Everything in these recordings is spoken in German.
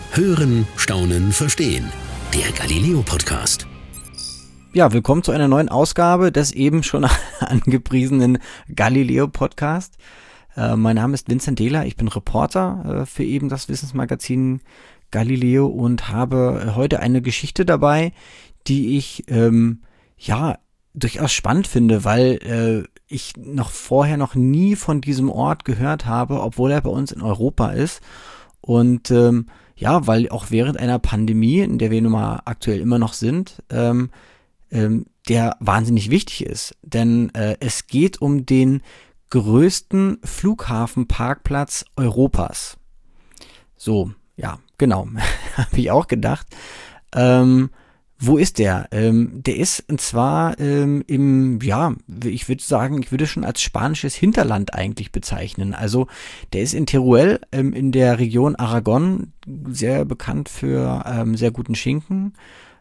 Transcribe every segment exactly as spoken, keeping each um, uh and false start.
Hören, Staunen, Verstehen. Der Galileo-Podcast. Ja, willkommen zu einer neuen Ausgabe des eben schon angepriesenen Galileo-Podcast. Äh, mein Name ist Vincent Dehler, ich bin Reporter äh, für eben das Wissensmagazin Galileo und habe heute eine Geschichte dabei, die ich ähm, ja durchaus spannend finde, weil äh, ich noch vorher noch nie von diesem Ort gehört habe, obwohl er bei uns in Europa ist. Und ähm, ja, weil auch während einer Pandemie, in der wir nun mal aktuell immer noch sind, ähm, ähm, der wahnsinnig wichtig ist. Denn äh, es geht um den größten Flughafenparkplatz Europas. So, ja, genau, habe ich auch gedacht. Ähm, wo ist der? Ähm, der ist und zwar ähm, im, ja, ich würde sagen, ich würde schon als spanisches Hinterland eigentlich bezeichnen. Also der ist in Teruel ähm, in der Region Aragon, sehr bekannt für ähm, sehr guten Schinken.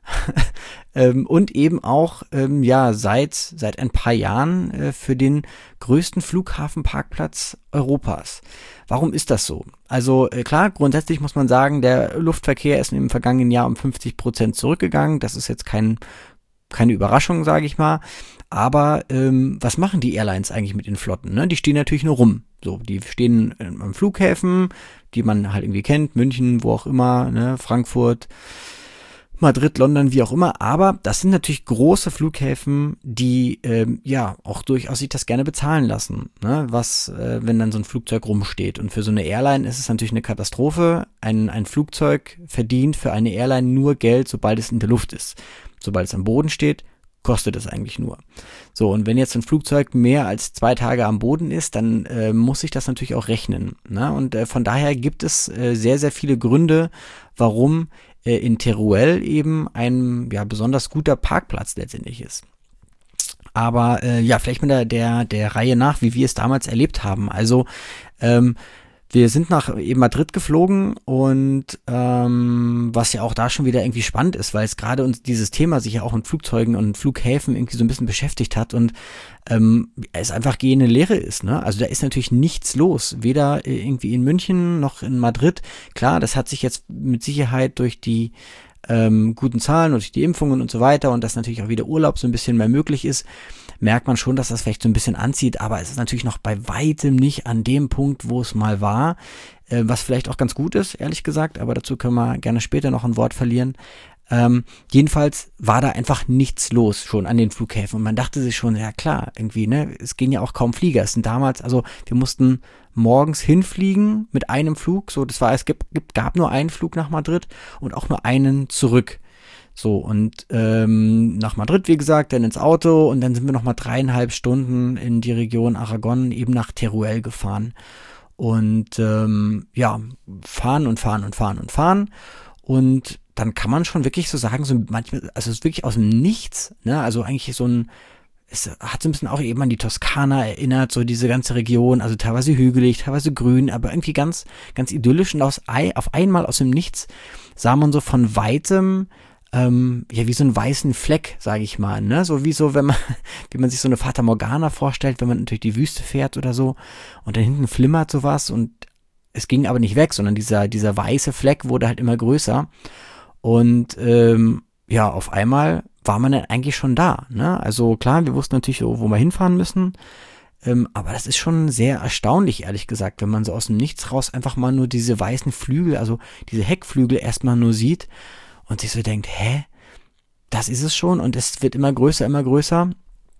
ähm, und eben auch ähm, ja seit seit ein paar Jahren äh, für den größten Flughafenparkplatz Europas. Warum ist das so? Also äh, klar, grundsätzlich muss man sagen, der Luftverkehr ist im vergangenen Jahr um fünfzig Prozent zurückgegangen. Das ist jetzt kein keine Überraschung, sage ich mal. Aber ähm, was machen die Airlines eigentlich mit den Flotten? Ne? Die stehen natürlich nur rum. So, die stehen ähm, am Flughäfen, die man halt irgendwie kennt, München, wo auch immer, ne, Frankfurt, Madrid, London, wie auch immer, aber das sind natürlich große Flughäfen, die ähm, ja auch durchaus sich das gerne bezahlen lassen, ne? Was, äh, wenn dann so ein Flugzeug rumsteht. Und für so eine Airline ist es natürlich eine Katastrophe. Ein, ein Flugzeug verdient für eine Airline nur Geld, sobald es in der Luft ist. Sobald es am Boden steht, kostet es eigentlich nur. So, und wenn jetzt ein Flugzeug mehr als zwei Tage am Boden ist, dann äh, muss sich das natürlich auch rechnen, ne? Und äh, von daher gibt es äh, sehr, sehr viele Gründe, warum in Teruel eben ein ja besonders guter Parkplatz letztendlich ist. Aber äh, ja, vielleicht mit der, der, der Reihe nach, wie wir es damals erlebt haben. Also ähm, wir sind nach eben Madrid geflogen und ähm, was ja auch da schon wieder irgendwie spannend ist, weil es gerade uns dieses Thema sich ja auch in Flugzeugen und Flughäfen irgendwie so ein bisschen beschäftigt hat und ähm, es einfach gehende Leere ist, ne? Also da ist natürlich nichts los, weder irgendwie in München noch in Madrid. Klar, das hat sich jetzt mit Sicherheit durch die ähm, guten Zahlen und durch die Impfungen und so weiter und dass natürlich auch wieder Urlaub so ein bisschen mehr möglich ist, merkt man schon, dass das vielleicht so ein bisschen anzieht, aber es ist natürlich noch bei weitem nicht an dem Punkt, wo es mal war, äh, was vielleicht auch ganz gut ist, ehrlich gesagt, aber dazu können wir gerne später noch ein Wort verlieren. Ähm, jedenfalls war da einfach nichts los schon an den Flughäfen und man dachte sich schon, ja klar, irgendwie, ne, es gehen ja auch kaum Flieger. Es sind damals, also wir mussten morgens hinfliegen mit einem Flug, so, das war, es gibt, gibt, gab nur einen Flug nach Madrid und auch nur einen zurück. So, und ähm, nach Madrid, wie gesagt, dann ins Auto und dann sind wir nochmal dreieinhalb Stunden in die Region Aragon, eben nach Teruel gefahren. Und ähm, ja, fahren und fahren und fahren und fahren. Und dann kann man schon wirklich so sagen, so manchmal, also es ist wirklich aus dem Nichts, ne? Also eigentlich so ein, es hat so ein bisschen auch eben an die Toskana erinnert, so diese ganze Region, also teilweise hügelig, teilweise grün, aber irgendwie ganz, ganz idyllisch. Und aus, auf einmal aus dem Nichts sah man so von weitem, Ähm, ja, wie so einen weißen Fleck, sage ich mal, ne, so wie so, wenn man, wie man sich so eine Fata Morgana vorstellt, wenn man durch die Wüste fährt oder so und da hinten flimmert sowas und es ging aber nicht weg, sondern dieser, dieser weiße Fleck wurde halt immer größer und ähm, ja, auf einmal war man dann eigentlich schon da, ne, also klar, wir wussten natürlich so, wo wir hinfahren müssen, ähm, aber das ist schon sehr erstaunlich, ehrlich gesagt, wenn man so aus dem Nichts raus einfach mal nur diese weißen Flügel, also diese Heckflügel erstmal nur sieht und sich so denkt, hä, das ist es schon und es wird immer größer, immer größer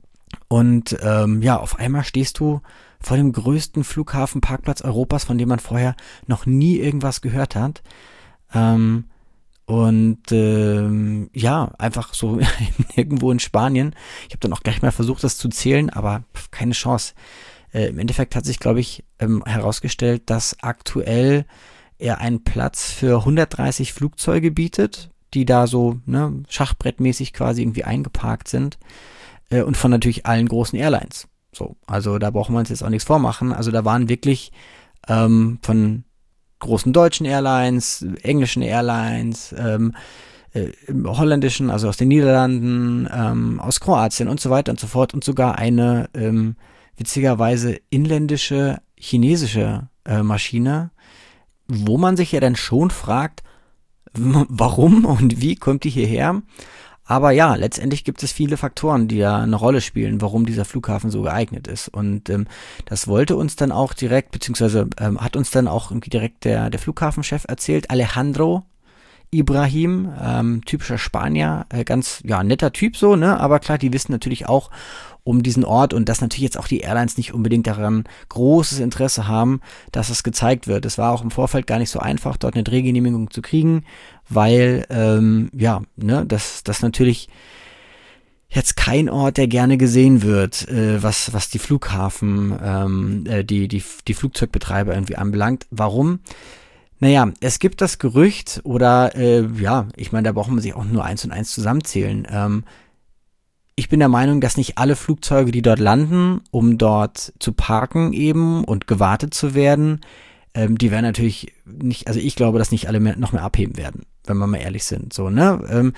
und ähm, ja, auf einmal stehst du vor dem größten Flughafenparkplatz Europas, von dem man vorher noch nie irgendwas gehört hat ähm, und ähm, ja, einfach so irgendwo in Spanien. Ich habe dann auch gleich mal versucht, das zu zählen, aber keine Chance. Äh, im Endeffekt hat sich, glaube ich, ähm, herausgestellt, dass aktuell er einen Platz für hundertdreißig Flugzeuge bietet, die da so, ne, schachbrettmäßig quasi irgendwie eingeparkt sind äh, und von natürlich allen großen Airlines. So, also da brauchen wir uns jetzt auch nichts vormachen. Also da waren wirklich ähm, von großen deutschen Airlines, englischen Airlines, ähm, äh, holländischen, also aus den Niederlanden, ähm, aus Kroatien und so weiter und so fort und sogar eine ähm, witzigerweise inländische chinesische äh, Maschine, wo man sich ja dann schon fragt, warum und wie kommt die hierher? Aber ja, letztendlich gibt es viele Faktoren, die da eine Rolle spielen, warum dieser Flughafen so geeignet ist. Und ähm, das wollte uns dann auch direkt, beziehungsweise ähm, hat uns dann auch irgendwie direkt der, der Flughafenchef erzählt, Alejandro Ibrahim, ähm, typischer Spanier, äh, ganz ja netter Typ so, ne? Aber klar, die wissen natürlich auch um diesen Ort und dass natürlich jetzt auch die Airlines nicht unbedingt daran großes Interesse haben, dass es gezeigt wird. Es war auch im Vorfeld gar nicht so einfach, dort eine Drehgenehmigung zu kriegen, weil ähm, ja, ne, das das natürlich jetzt kein Ort, der gerne gesehen wird, äh, was was die Flughafen, ähm, äh, die die die Flugzeugbetreiber irgendwie anbelangt. Warum? Naja, es gibt das Gerücht oder äh, ja, ich meine, da braucht man sich auch nur eins und eins zusammenzählen. Ähm, ich bin der Meinung, dass nicht alle Flugzeuge, die dort landen, um dort zu parken eben und gewartet zu werden, ähm, die werden natürlich nicht, also ich glaube, dass nicht alle mehr, noch mehr abheben werden, wenn wir mal ehrlich sind. So, ne? Ähm,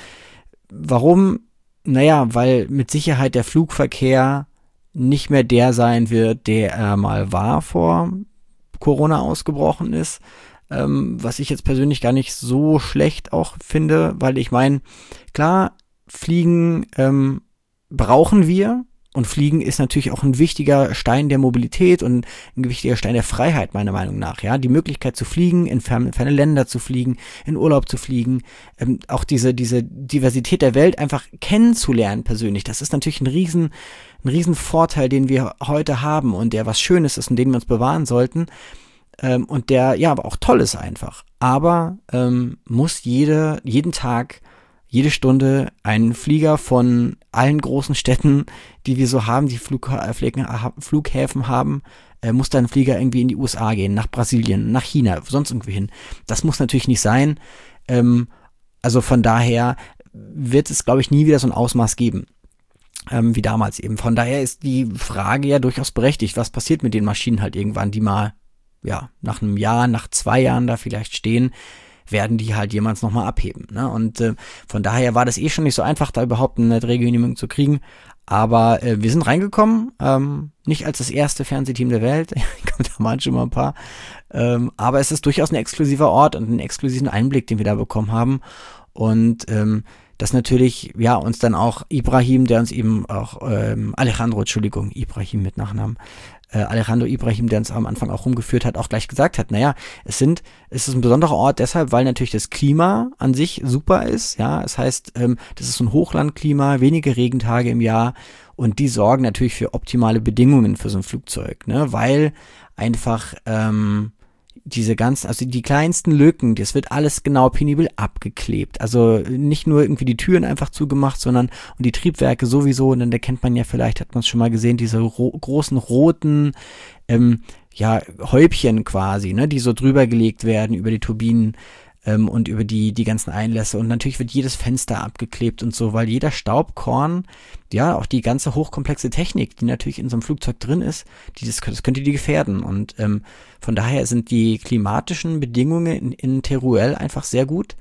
warum? Naja, weil mit Sicherheit der Flugverkehr nicht mehr der sein wird, der er mal war, vor Corona ausgebrochen ist. Ähm, was ich jetzt persönlich gar nicht so schlecht auch finde, weil ich meine, klar, Fliegen ähm, brauchen wir und Fliegen ist natürlich auch ein wichtiger Stein der Mobilität und ein wichtiger Stein der Freiheit, meiner Meinung nach. Ja, die Möglichkeit zu fliegen, in ferne, ferne Länder zu fliegen, in Urlaub zu fliegen, ähm, auch diese diese Diversität der Welt einfach kennenzulernen persönlich. Das ist natürlich ein riesen ein riesen Vorteil, den wir heute haben und der was Schönes ist und den wir uns bewahren sollten. Ähm, und der, ja, aber auch toll ist einfach. Aber ähm, muss jede, jeden Tag, jede Stunde ein Flieger von allen großen Städten, die wir so haben, die Flugha- Flughäfen haben, äh, muss dann ein Flieger irgendwie in die U S A gehen, nach Brasilien, nach China, sonst irgendwie hin. Das muss natürlich nicht sein. Ähm, also von daher wird es, glaube ich, nie wieder so ein Ausmaß geben. Ähm, wie damals eben. Von daher ist die Frage ja durchaus berechtigt, was passiert mit den Maschinen halt irgendwann, die mal ja, nach einem Jahr, nach zwei Jahren da vielleicht stehen, werden die halt jemals nochmal abheben. Ne? Und äh, von daher war das eh schon nicht so einfach, da überhaupt eine Drehgenehmigung zu kriegen. Aber äh, wir sind reingekommen, ähm, nicht als das erste Fernsehteam der Welt, da waren schon mal ein paar, ähm, aber es ist durchaus ein exklusiver Ort und einen exklusiven Einblick, den wir da bekommen haben. Und ähm, das natürlich, ja, uns dann auch Ibrahim, der uns eben auch, ähm, Alejandro, Entschuldigung, Ibrahim mit Nachnamen, äh, Alejandro Ibrahim, der uns am Anfang auch rumgeführt hat, auch gleich gesagt hat, naja, es sind, es ist ein besonderer Ort deshalb, weil natürlich das Klima an sich super ist, ja, es heißt, ähm, das ist so ein Hochlandklima, wenige Regentage im Jahr und die sorgen natürlich für optimale Bedingungen für so ein Flugzeug, ne, weil einfach, ähm, diese ganzen, also die kleinsten Lücken, das wird alles genau penibel abgeklebt. Also nicht nur irgendwie die Türen einfach zugemacht, sondern und die Triebwerke sowieso. Und dann kennt man ja vielleicht, hat man es schon mal gesehen, diese ro- großen roten ähm, ja, Häubchen quasi, ne, die so drüber gelegt werden über die Turbinen ähm, und über die die ganzen Einlässe. Und natürlich wird jedes Fenster abgeklebt und so, weil jeder Staubkorn, ja, auch die ganze hochkomplexe Technik, die natürlich in so einem Flugzeug drin ist, die, das, das könnte die gefährden. Und ähm, von daher sind die klimatischen Bedingungen in, in Teruel einfach sehr gut.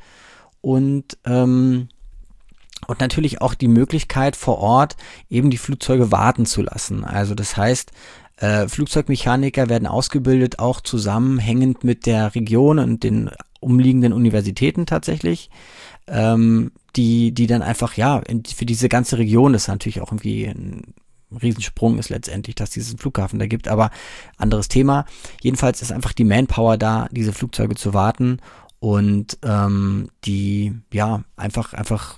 Und ähm, und natürlich auch die Möglichkeit vor Ort eben die Flugzeuge warten zu lassen. Also das heißt, äh, Flugzeugmechaniker werden ausgebildet, auch zusammenhängend mit der Region und den umliegenden Universitäten tatsächlich, ähm, die die dann einfach, ja, in, für diese ganze Region, das ist natürlich auch irgendwie ein Riesensprung ist letztendlich, dass es diesen Flughafen da gibt, aber anderes Thema. Jedenfalls ist einfach die Manpower da, diese Flugzeuge zu warten und ähm, die, ja, einfach, einfach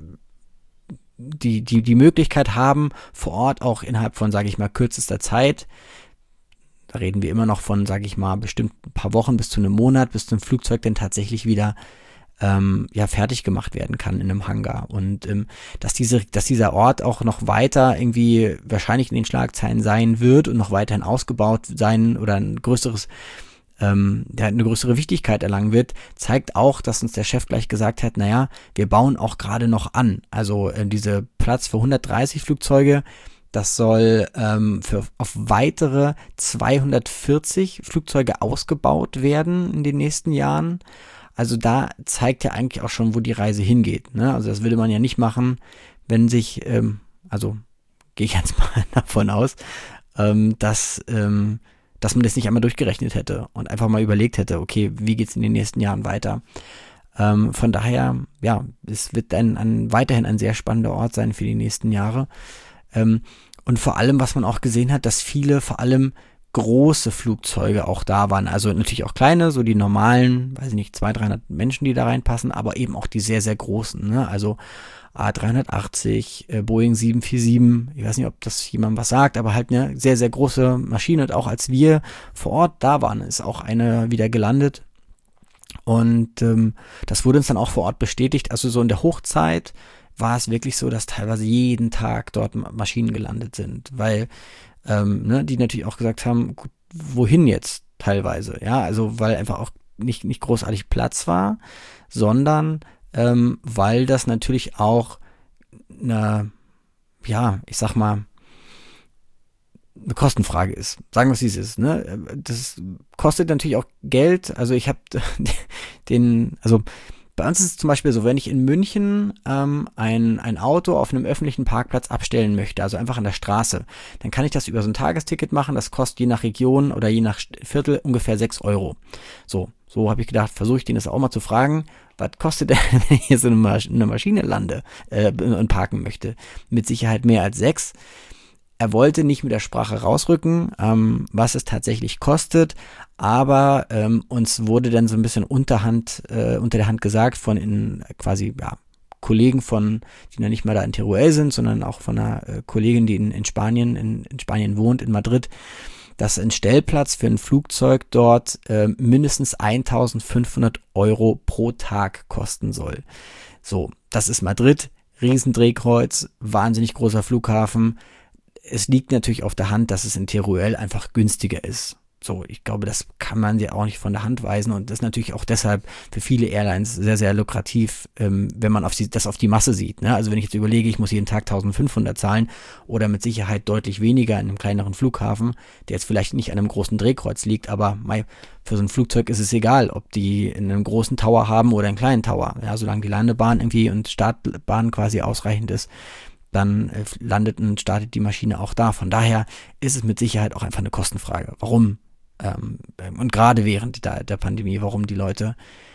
die, die, die Möglichkeit haben, vor Ort auch innerhalb von, sage ich mal, kürzester Zeit, da reden wir immer noch von, sage ich mal, bestimmt ein paar Wochen bis zu einem Monat, bis zum Flugzeug dann tatsächlich wieder ähm, ja fertig gemacht werden kann in einem Hangar. Und ähm, dass diese, dass dieser Ort auch noch weiter irgendwie wahrscheinlich in den Schlagzeilen sein wird und noch weiterhin ausgebaut sein oder ein größeres, ähm, der eine größere Wichtigkeit erlangen wird, zeigt auch, dass uns der Chef gleich gesagt hat, naja, wir bauen auch gerade noch an. Also äh, diese Platz für hundertdreißig Flugzeuge, das soll ähm, für, auf weitere zweihundertvierzig Flugzeuge ausgebaut werden in den nächsten Jahren. Also da zeigt ja eigentlich auch schon, wo die Reise hingeht. Ne? Also das würde man ja nicht machen, wenn sich, ähm, also gehe ich jetzt mal davon aus, ähm, dass, ähm, dass man das nicht einmal durchgerechnet hätte und einfach mal überlegt hätte, okay, wie geht's in den nächsten Jahren weiter? Ähm, von daher, ja, es wird ein, ein, weiterhin ein sehr spannender Ort sein für die nächsten Jahre. Ähm, und vor allem, was man auch gesehen hat, dass viele, vor allem große Flugzeuge auch da waren. Also natürlich auch kleine, so die normalen, weiß ich nicht, zweihundert, dreihundert Menschen, die da reinpassen, aber eben auch die sehr, sehr großen. Ne? Also A drei achtzig, äh, Boeing sieben vier sieben, ich weiß nicht, ob das jemand was sagt, aber halt eine sehr, sehr große Maschine. Und auch als wir vor Ort da waren, ist auch eine wieder gelandet. Und ähm, das wurde uns dann auch vor Ort bestätigt. Also so in der Hochzeit war es wirklich so, dass teilweise jeden Tag dort Maschinen gelandet sind, weil ähm, ne, die natürlich auch gesagt haben, gut, wohin jetzt teilweise, ja, also weil einfach auch nicht, nicht großartig Platz war, sondern ähm, weil das natürlich auch eine, ja, ich sag mal, eine Kostenfrage ist. Sagen wir es, wie es ist. Ne? Das kostet natürlich auch Geld. Also ich habe den, also bei uns ist es zum Beispiel so, wenn ich in München ähm, ein, ein Auto auf einem öffentlichen Parkplatz abstellen möchte, also einfach an der Straße, dann kann ich das über so ein Tagesticket machen. Das kostet je nach Region oder je nach Viertel ungefähr sechs Euro. So, so habe ich gedacht, versuche ich den das auch mal zu fragen, was kostet denn, wenn ich hier so eine, Masch- eine Maschine lande äh, und parken möchte? Mit Sicherheit mehr als sechs. Er wollte nicht mit der Sprache rausrücken, ähm, was es tatsächlich kostet, aber ähm, uns wurde dann so ein bisschen unterhand, äh, unter der Hand gesagt von in, quasi ja, Kollegen von, die noch nicht mal da in Teruel sind, sondern auch von einer äh, Kollegin, die in, in Spanien, in, in Spanien wohnt, in Madrid, dass ein Stellplatz für ein Flugzeug dort äh, mindestens eintausendfünfhundert Euro pro Tag kosten soll. So, das ist Madrid, Riesendrehkreuz, wahnsinnig großer Flughafen. Es liegt natürlich auf der Hand, dass es in Teruel einfach günstiger ist. So, ich glaube, das kann man ja auch nicht von der Hand weisen und das ist natürlich auch deshalb für viele Airlines sehr, sehr lukrativ, ähm, wenn man auf die, das auf die Masse sieht. Ne? Also wenn ich jetzt überlege, ich muss jeden Tag eintausendfünfhundert zahlen oder mit Sicherheit deutlich weniger in einem kleineren Flughafen, der jetzt vielleicht nicht an einem großen Drehkreuz liegt, aber mei, für so ein Flugzeug ist es egal, ob die in einem großen Tower haben oder einen kleinen Tower. Ja, solange die Landebahn irgendwie und Startbahn quasi ausreichend ist, dann äh, landet und startet die Maschine auch da. Von daher ist es mit Sicherheit auch einfach eine Kostenfrage. Warum? Ähm, und gerade während der, der Pandemie, warum die Leute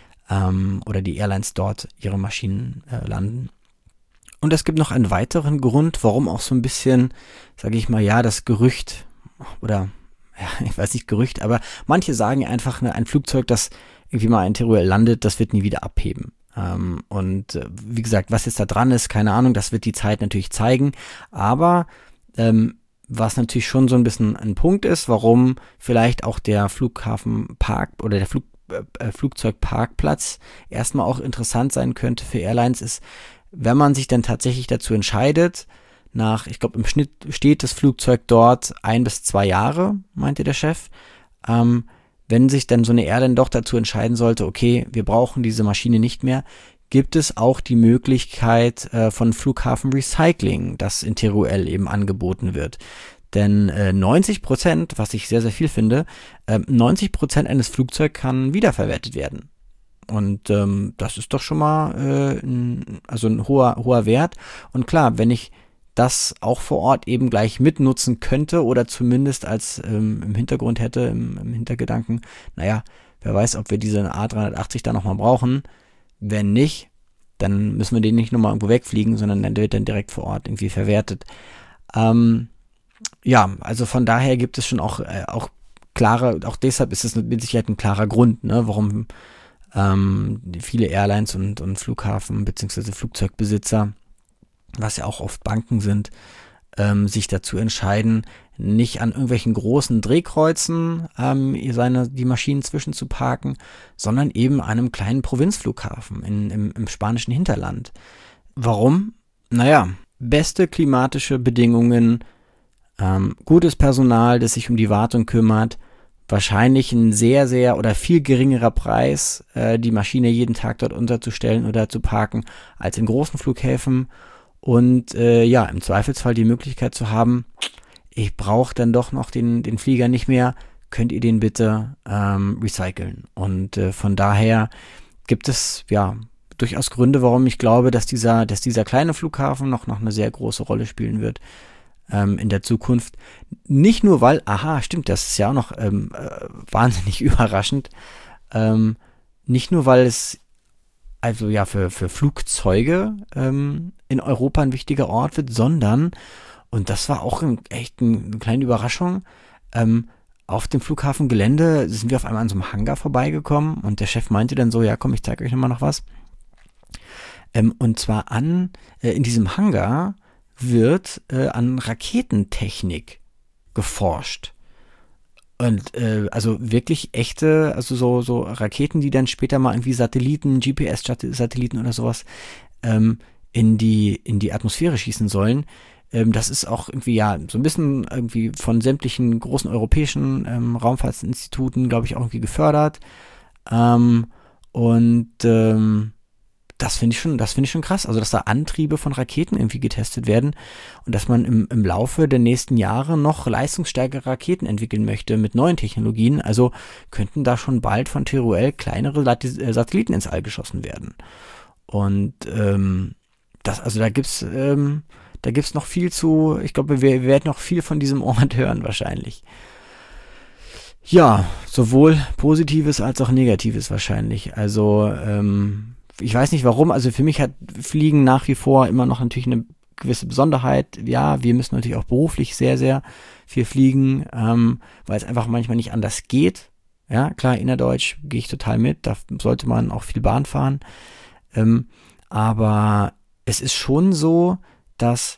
ähm, oder die Airlines dort ihre Maschinen äh, landen. Und es gibt noch einen weiteren Grund, warum auch so ein bisschen, sage ich mal, ja, das Gerücht oder, ja, ich weiß nicht Gerücht, aber manche sagen einfach, ne, ein Flugzeug, das irgendwie mal in Teruel landet, das wird nie wieder abheben. Ähm, und äh, wie gesagt, was jetzt da dran ist, keine Ahnung, das wird die Zeit natürlich zeigen, aber ähm, was natürlich schon so ein bisschen ein Punkt ist, warum vielleicht auch der Flughafenpark oder der Flug, äh, Flugzeugparkplatz erstmal auch interessant sein könnte für Airlines, ist, wenn man sich dann tatsächlich dazu entscheidet, nach, ich glaube im Schnitt steht das Flugzeug dort ein bis zwei Jahre, meinte der Chef, ähm, wenn sich dann so eine Airline doch dazu entscheiden sollte, okay, wir brauchen diese Maschine nicht mehr, gibt es auch die Möglichkeit äh, von Flughafenrecycling, das in Teruel eben angeboten wird. Denn äh, neunzig Prozent, was ich sehr, sehr viel finde, äh, neunzig Prozent eines Flugzeugs kann wiederverwertet werden. Und ähm, das ist doch schon mal äh, ein, also ein hoher, hoher Wert. Und klar, wenn ich das auch vor Ort eben gleich mitnutzen könnte oder zumindest als ähm, im Hintergrund hätte, im, im Hintergedanken, naja, wer weiß, ob wir diese A drei achtzig da nochmal brauchen. Wenn nicht, dann müssen wir den nicht nochmal irgendwo wegfliegen, sondern dann wird dann direkt vor Ort irgendwie verwertet. Ähm, ja, also von daher gibt es schon auch, äh, auch klare, auch deshalb ist es mit Sicherheit ein klarer Grund, ne, warum ähm, viele Airlines und, und Flughafen bzw. Flugzeugbesitzer, was ja auch oft Banken sind, ähm, sich dazu entscheiden, nicht an irgendwelchen großen Drehkreuzen ähm, seine, die Maschinen zwischen zu parken, sondern eben an einem kleinen Provinzflughafen in, im, im spanischen Hinterland. Warum? Naja, beste klimatische Bedingungen, ähm, gutes Personal, das sich um die Wartung kümmert, wahrscheinlich ein sehr, sehr oder viel geringerer Preis, äh, die Maschine jeden Tag dort unterzustellen oder zu parken, als in großen Flughäfen. Und äh, ja, im Zweifelsfall die Möglichkeit zu haben, ich brauche dann doch noch den, den Flieger nicht mehr, könnt ihr den bitte ähm, recyceln. Und äh, von daher gibt es ja durchaus Gründe, warum ich glaube, dass dieser, dass dieser kleine Flughafen noch, noch eine sehr große Rolle spielen wird ähm, in der Zukunft. Nicht nur, weil, aha, stimmt, das ist ja auch noch ähm, äh, wahnsinnig überraschend, ähm, nicht nur, weil es also ja für, für Flugzeuge ähm, in Europa ein wichtiger Ort wird, sondern, und das war auch ein, echt ein, eine kleine Überraschung, ähm, auf dem Flughafengelände sind wir auf einmal an so einem Hangar vorbeigekommen und der Chef meinte dann so, ja komm, ich zeige euch nochmal noch was. Ähm, und zwar an, äh, in diesem Hangar wird äh, an Raketentechnik geforscht. Und äh, also wirklich echte, also so, so Raketen, die dann später mal irgendwie Satelliten, G P S-Satelliten oder sowas ähm, in die, in die Atmosphäre schießen sollen. Ähm, das ist auch irgendwie ja so ein bisschen irgendwie von sämtlichen großen europäischen ähm, Raumfahrtsinstituten, glaube ich, auch irgendwie gefördert. Ähm, und ähm, das finde ich schon, das finde ich schon krass. Also, dass da Antriebe von Raketen irgendwie getestet werden und dass man im, im Laufe der nächsten Jahre noch leistungsstärkere Raketen entwickeln möchte mit neuen Technologien. Also könnten da schon bald von T R U L kleinere Satelliten ins All geschossen werden. Und ähm, das, also da gibt's, ähm, da gibt's noch viel zu. Ich glaube, wir, wir werden noch viel von diesem Ort hören wahrscheinlich. Ja, sowohl Positives als auch Negatives wahrscheinlich. Also ähm, ich weiß nicht warum, also für mich hat Fliegen nach wie vor immer noch natürlich eine gewisse Besonderheit. Ja, wir müssen natürlich auch beruflich sehr, sehr viel fliegen, ähm, weil es einfach manchmal nicht anders geht. Ja, klar, innerdeutsch gehe ich total mit, da sollte man auch viel Bahn fahren. Ähm, aber es ist schon so, dass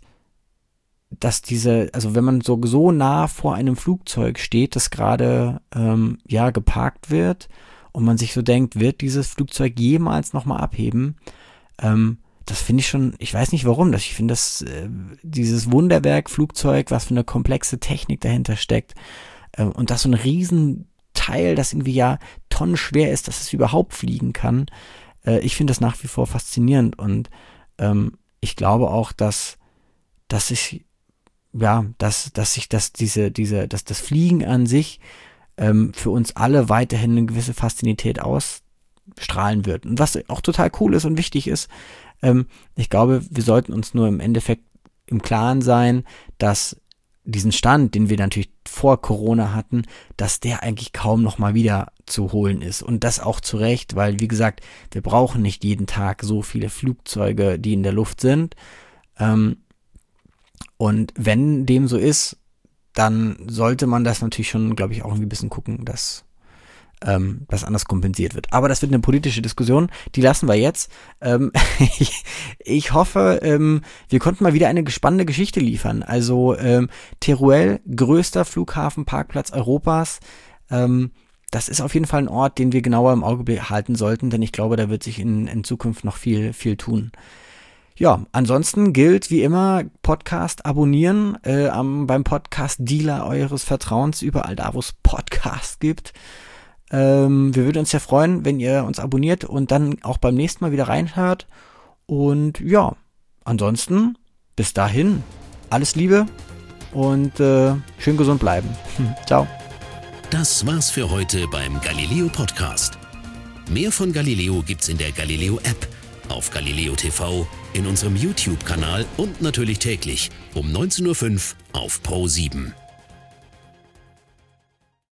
dass diese, also wenn man so, so nah vor einem Flugzeug steht, das gerade ähm, ja geparkt wird, und man sich so denkt, wird dieses Flugzeug jemals nochmal abheben? Ähm, das finde ich schon, ich weiß nicht warum, das, ich finde das, äh, dieses Wunderwerk Flugzeug, was für eine komplexe Technik dahinter steckt, äh, und das so ein Riesenteil, das irgendwie ja tonnenschwer ist, dass es überhaupt fliegen kann. Äh, ich finde das nach wie vor faszinierend und ähm, ich glaube auch, dass, dass ich, ja, dass, dass sich das, diese, diese, dass das Fliegen an sich für uns alle weiterhin eine gewisse Faszinität ausstrahlen wird. Und was auch total cool ist und wichtig ist, ähm, ich glaube, wir sollten uns nur im Endeffekt im Klaren sein, dass diesen Stand, den wir natürlich vor Corona hatten, dass der eigentlich kaum noch mal wieder zu holen ist. Und das auch zu Recht, weil, wie gesagt, wir brauchen nicht jeden Tag so viele Flugzeuge, die in der Luft sind. Ähm, und wenn dem so ist, dann sollte man das natürlich schon, glaube ich, auch irgendwie ein bisschen gucken, dass ähm, das anders kompensiert wird. Aber das wird eine politische Diskussion, die lassen wir jetzt. Ähm, ich, ich hoffe, ähm, wir konnten mal wieder eine spannende Geschichte liefern. Also ähm, Teruel, größter Flughafenparkplatz Europas. Ähm, das ist auf jeden Fall ein Ort, den wir genauer im Auge behalten sollten, denn ich glaube, da wird sich in, in Zukunft noch viel, viel tun. Ja, ansonsten gilt wie immer Podcast abonnieren äh, am, beim Podcast-Dealer eures Vertrauens, überall da, wo es Podcasts gibt. Ähm, wir würden uns ja freuen, wenn ihr uns abonniert und dann auch beim nächsten Mal wieder reinhört. Und ja, ansonsten bis dahin alles Liebe und äh, schön gesund bleiben. Ciao. Das war's für heute beim Galileo Podcast. Mehr von Galileo gibt's in der Galileo App, auf Galileo T V, in unserem YouTube-Kanal und natürlich täglich um neunzehn Uhr fünf auf Pro sieben.